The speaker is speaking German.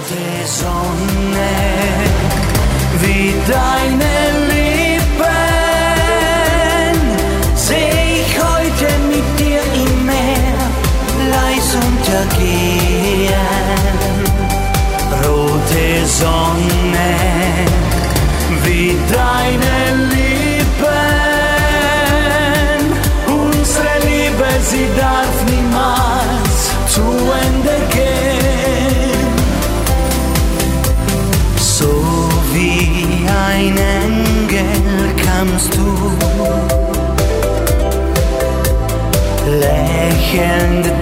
rote Sonne, wie deine Lippen, seh ich heute mit dir im Meer leis untergehen. Rote Sonne, wie deine Lippen, unsere Liebe, sie darf niemals zu Ende gehen. So wie ein Engel kamst du, lächelnd